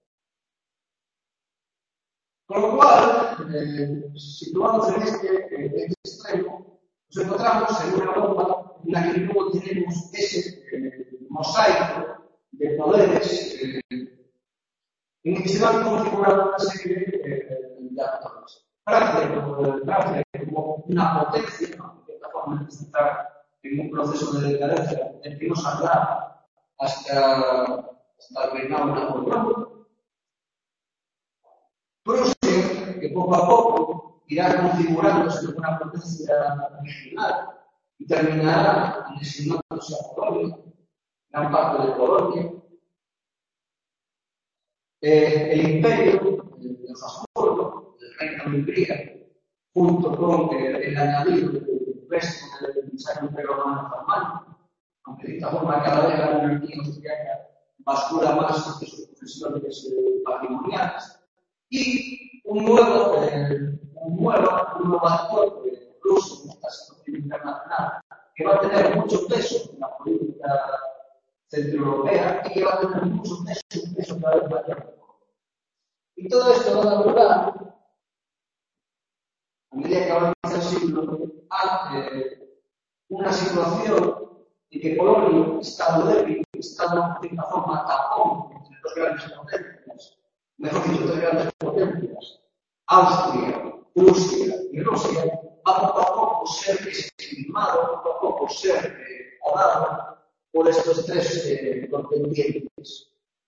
Con lo cual, eh, situados en este, en este extremo, nos encontramos en una Europa en la que luego tenemos ese eh, mosaico de poderes eh, en el que se van configurando una serie eh, de actores. Francia como, Francia como una potencia, ¿no? De esta forma de estar en un proceso de decadencia del que nos hablaba hasta, hasta el reinado de Napoleón. Prusia, que poco a poco irá configurándose como una potencia regional y terminará anexionándose a Polonia, gran parte de Polonia. Eh, el imperio de los Habsburgo, del reino de Hungría, junto con eh, el añadido del resto del imperio romano germánico, aunque de esta forma cada vez la monarquía austriaca bascula más hacia sus posesiones eh, patrimoniales, y un nuevo, eh, un nuevo, un nuevo actor eh, ruso en esta situación internacional que va a tener mucho peso en la política centroeuropea y que va a tener mucho peso, un peso cada vez mayor. Y todo esto va a dar lugar, a medida que avanza el siglo, a eh, una situación en que Polonia, Estado débil, Estado de una forma tapón entre dos grandes potencias, mejor dicho, dos grandes potencias, Austria, Rusia y Rusia, va poco a poco ser estimado, poco a poco ser eh, podado por estos tres eh, contendientes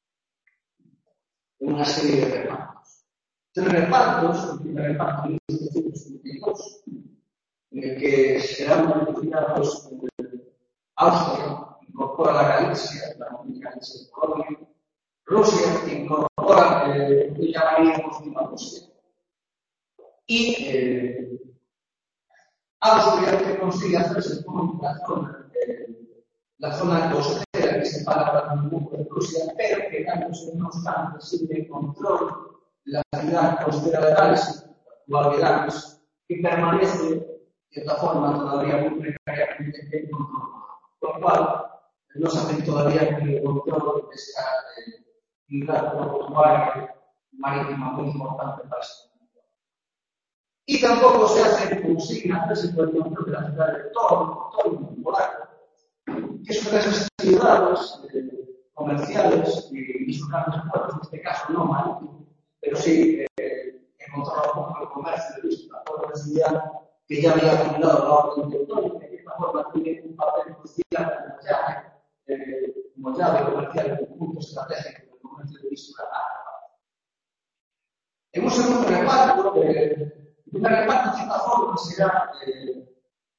en una serie de repartos. Tres repartos, el primer reparto en mil setecientos setenta y dos, en el que serán beneficiados eh, Austria, incorpora la Galicia, la República Galicia de Polonia, Rusia, incorpora eh, lo que llamaríamos una Rusia, y eh, Austria, que consigue hacerse con la zona, eh, la zona costera que separa un poco de Rusia, pero que dándose no obstante sigue el control de la ciudad costera de Galicia, actual de Gales, que permanece de esta forma todavía muy precariamente en control. Por lo cual, no se hace todavía que el control de esta ciudad portuaria marítima muy importante para esta comunidad. Y tampoco se hace consigue hacerse con el control de la ciudad de Torno, Torno, en polaco, que es una de esas ciudades eh, comerciales y, y sus grandes puertos, en este caso no marítimos, pero sí eh, que controla un poco el comercio de vista, toda la ciudad que ya había acumulado la orden teutónica, y de esta forma tiene un papel crucial como llave, eh, como llave comercial, un punto estratégico del comercio de vista árabe. En un segundo reparto, eh, un reparto de esta forma será eh,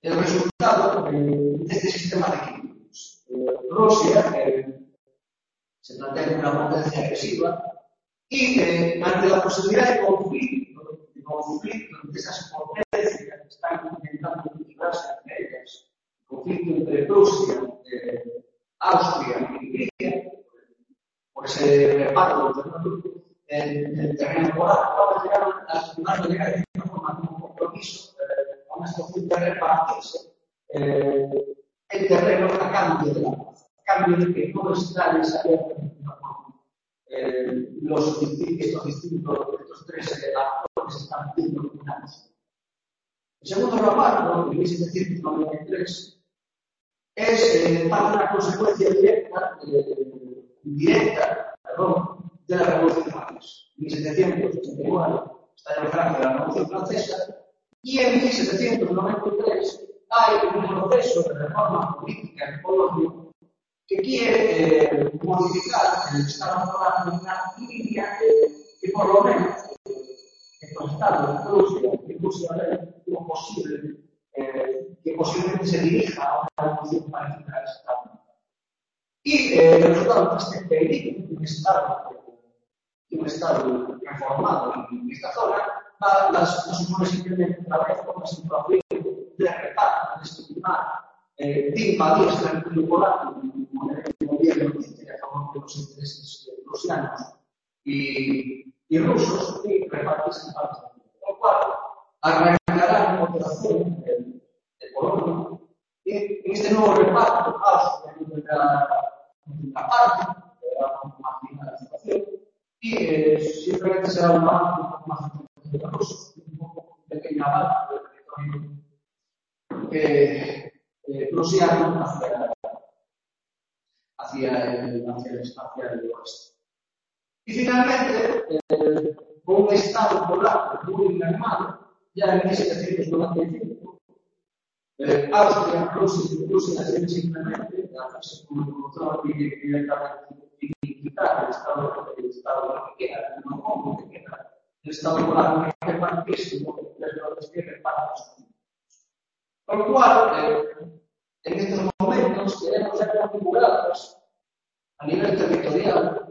el resultado eh, de este sistema de equilibrios. Eh, Rusia eh, se plantea como una potencia agresiva y eh, ante la posibilidad de conflicto, de conflicto entre esas potencias que están intentando equilibrarse entre ellas, el conflicto entre Rusia, eh, Austria y Hungría, por ese reparto en el terreno polar, vamos a llegar a llegar de alguna forma como un compromiso eh, a una situación de repartirse eh, el terreno a cambio de la paz, a cambio de que no Israel salga de alguna forma. Eh, los estos distintos, estos tres eh, actores están viendo combinados. El segundo reparto, en mil setecientos noventa y tres, es eh, parte de una consecuencia directa, eh, directa perdón, de la Revolución Francesa. En mil setecientos ochenta y nueve está en Francia la Revolución Francesa y en mil setecientos noventa y tres hay un proceso de reforma política en Polonia que quiere eh, modificar el Estado moral de una línea eh, que por lo menos eh, estos estados de Rusia que consideran lo posible eh, que posiblemente se dirija a una revolución parecida a esta. Y eh, el resultado de este peligro de un Estado, de un Estado reformado en esta zona va las, las supone simplemente otra vez con una situación de reparto, de estimar, eh, de invadir el territorio polaco de manera que el gobierno esté a favor de los intereses eh, rusianos y, y rusos y repartirse en partes. Con lo cual, arrancarán otra zona de, de Polonia y en este nuevo reparto Austria tendrá la parte de la marginalización y eh, simplemente será un banco un poco más de los rusos, un poco pequeña parte del territorio que eh, prusiano hacia, hacia, el, hacia, el, hacia el oeste. Y finalmente, eh, con un estado polaco muy mermado, ya en mil setecientos noventa y cinco, eh, Austria, Rusia y Rusia tienen simplemente hacerse con el control directamente quitar el estado del estado que queda, no como que queda, el estado polaco que repartirse, lo que los que reparten. Con lo cual, eh, en estos momentos queremos ser configurados a nivel territorial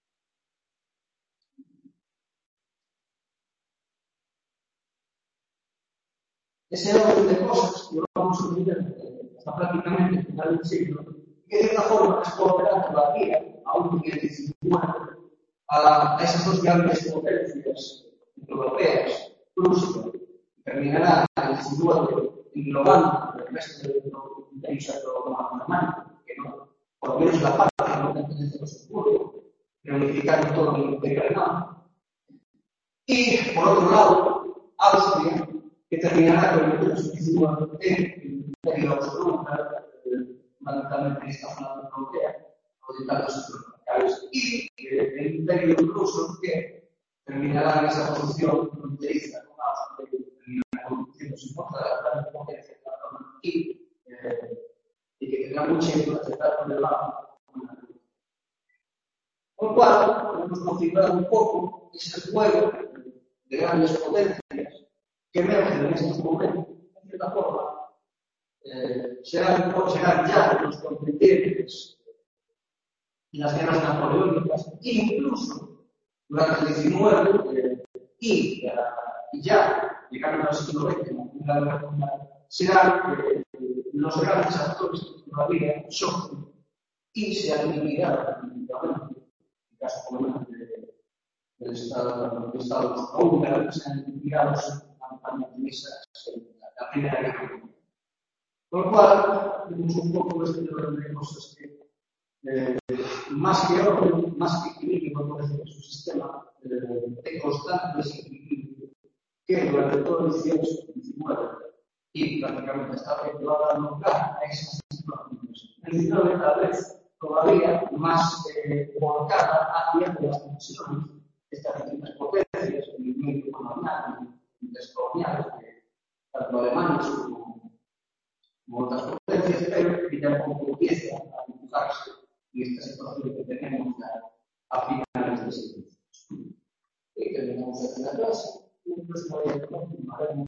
ese orden de cosas que vamos a ver hasta prácticamente el final del siglo, que de alguna forma es cooperar todavía, aún en el diecinueve, a, a esas dos grandes potencias europeas, Rusia, que terminará en el diecinueve englobando el resto del imperio germánico, que no, por lo menos la parte que no pertenece a los Habsburgo, reunificando todo el imperio alemán. Y, por otro lado, Austria, que terminará con el diecinueve en el imperio austrohúngaro, fundamentalmente en esta zona europea, oriental a sus locales, y eh, el imperio ruso, que terminará en esa posición fronteriza con Austria, que terminará conduciéndose por la gran potencia de la zona y, eh, y que tendrá mucha influencia con el lado. Con lo cual, hemos configurado un poco ese juego de grandes potencias que emergen en estos momentos, en cierta forma, eh, serán, serán ya los contendientes en las guerras napoleónicas, incluso durante el diecinueve eh, y, uh, y ya, llegando al siglo veinte, serán eh, los grandes actores que todavía son y se han liquidado definitivamente, en el caso por ejemplo del Estado de Estados Unidos, se han liquidado fundamentalmente esas, la primera guerra mundial. Con lo cual, tenemos un poco este orden de cosas que, eh, más que orden, más que equilibrio, podemos decir, es un sistema eh, de constante desequilibrio que durante todo el diecinueve y prácticamente está va dando lugar a esas situaciones. El diecinueve tal vez todavía más eh, volcada hacia las tensiones de estas distintas potencias, el movimiento colonial, descoloniales, tanto alemanes como como otras potencias, pero que ya un poco empieza a dibujarse y esta situación que tenemos ya a finales del siglo. Y terminamos aquí la clase y después voy a continuar.